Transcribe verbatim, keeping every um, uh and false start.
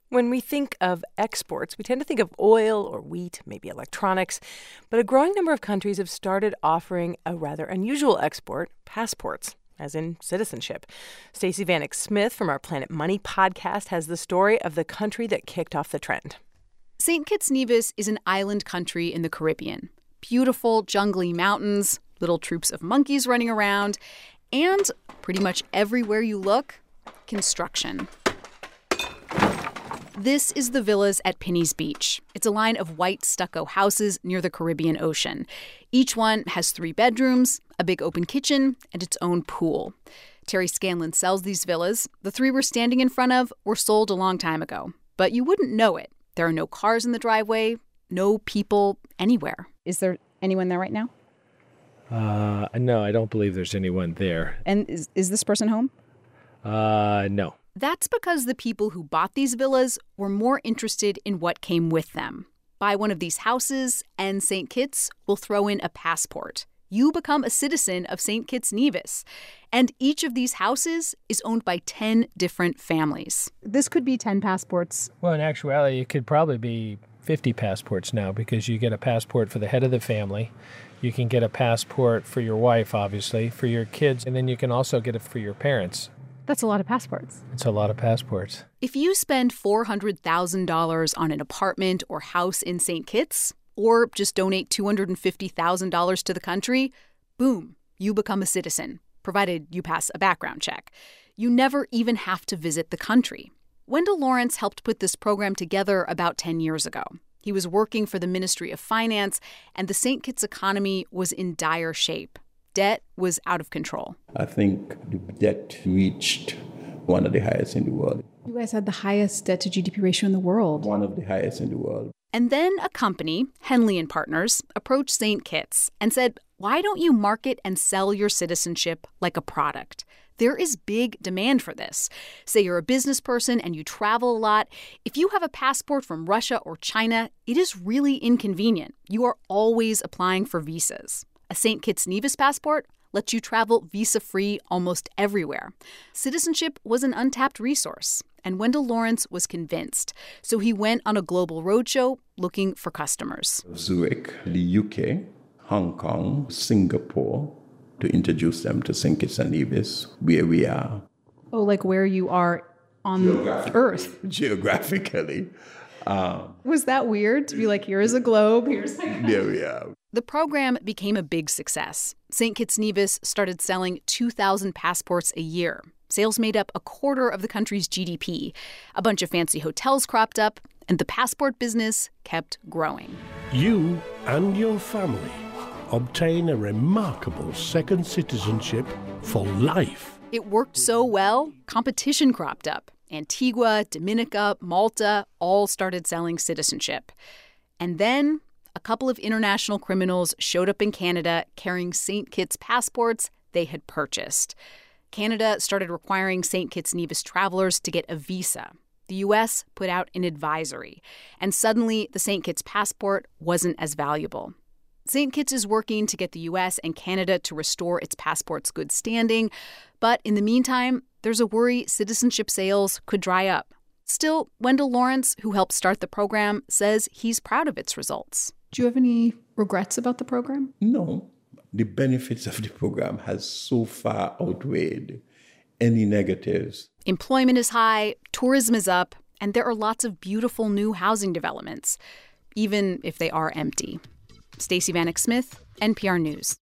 When we think of exports, we tend to think of oil or wheat, maybe electronics. But a growing number of countries have started offering a rather unusual export, passports, as in citizenship. Stacey Vanek Smith from our Planet Money podcast has the story of the country that kicked off the trend. Saint Kitts Nevis is an island country in the Caribbean. Beautiful, jungly mountains, little troops of monkeys running around, and pretty much everywhere you look, construction. This is the villas at Pinney's Beach. It's a line of white stucco houses near the Caribbean Ocean. Each one has three bedrooms, a big open kitchen, and its own pool. Terry Scanlon sells these villas. The three we're standing in front of were sold a long time ago. But you wouldn't know it. There are no cars in the driveway, no people anywhere. Is there anyone there right now? Uh, no, I don't believe there's anyone there. And is, is this person home? Uh, no. That's because the people who bought these villas were more interested in what came with them. Buy one of these houses, and Saint Kitts will throw in a passport. You become a citizen of Saint Kitts Nevis. And each of these houses is owned by ten different families. This could be ten passports. Well, in actuality, it could probably be fifty passports now, because you get a passport for the head of the family. You can get a passport for your wife, obviously, for your kids, and then you can also get it for your parents. That's a lot of passports. It's a lot of passports. If you spend four hundred thousand dollars on an apartment or house in Saint Kitts, or just donate two hundred fifty thousand dollars to the country, boom, you become a citizen, provided you pass a background check. You never even have to visit the country. Wendell Lawrence helped put this program together about ten years ago. He was working for the Ministry of Finance, and the Saint Kitts economy was in dire shape. Debt was out of control. I think the debt reached one of the highest in the world. You guys had the highest debt to G D P ratio in the world. One of the highest in the world. And then a company, Henley and Partners, approached Saint Kitts and said, why don't you market and sell your citizenship like a product? There is big demand for this. Say you're a business person and you travel a lot. If you have a passport from Russia or China, it is really inconvenient. You are always applying for visas. A Saint Kitts Nevis passport lets you travel visa-free almost everywhere. Citizenship was an untapped resource, and Wendell Lawrence was convinced. So he went on a global roadshow looking for customers. Zurich, the U K, Hong Kong, Singapore, to introduce them to Saint Kitts and Nevis, where we are. Oh, like where you are on Earth. Geographically. Um, was that weird to be like, here is a globe, here's like... There we are. The program became a big success. Saint Kitts Nevis started selling two thousand passports a year. Sales made up a quarter of the country's G D P. A bunch of fancy hotels cropped up, and the passport business kept growing. You and your family obtain a remarkable second citizenship for life. It worked so well, competition cropped up. Antigua, Dominica, Malta all started selling citizenship. And then a couple of international criminals showed up in Canada carrying Saint Kitts passports they had purchased. Canada started requiring Saint Kitts Nevis travelers to get a visa. The U S put out an advisory, and suddenly the Saint Kitts passport wasn't as valuable. Saint Kitts is working to get the U S and Canada to restore its passport's good standing, but in the meantime, there's a worry citizenship sales could dry up. Still, Wendell Lawrence, who helped start the program, says he's proud of its results. Do you have any regrets about the program? No. The benefits of the program has so far outweighed any negatives. Employment is high, tourism is up, and there are lots of beautiful new housing developments, even if they are empty. Stacey Vanek Smith, N P R News.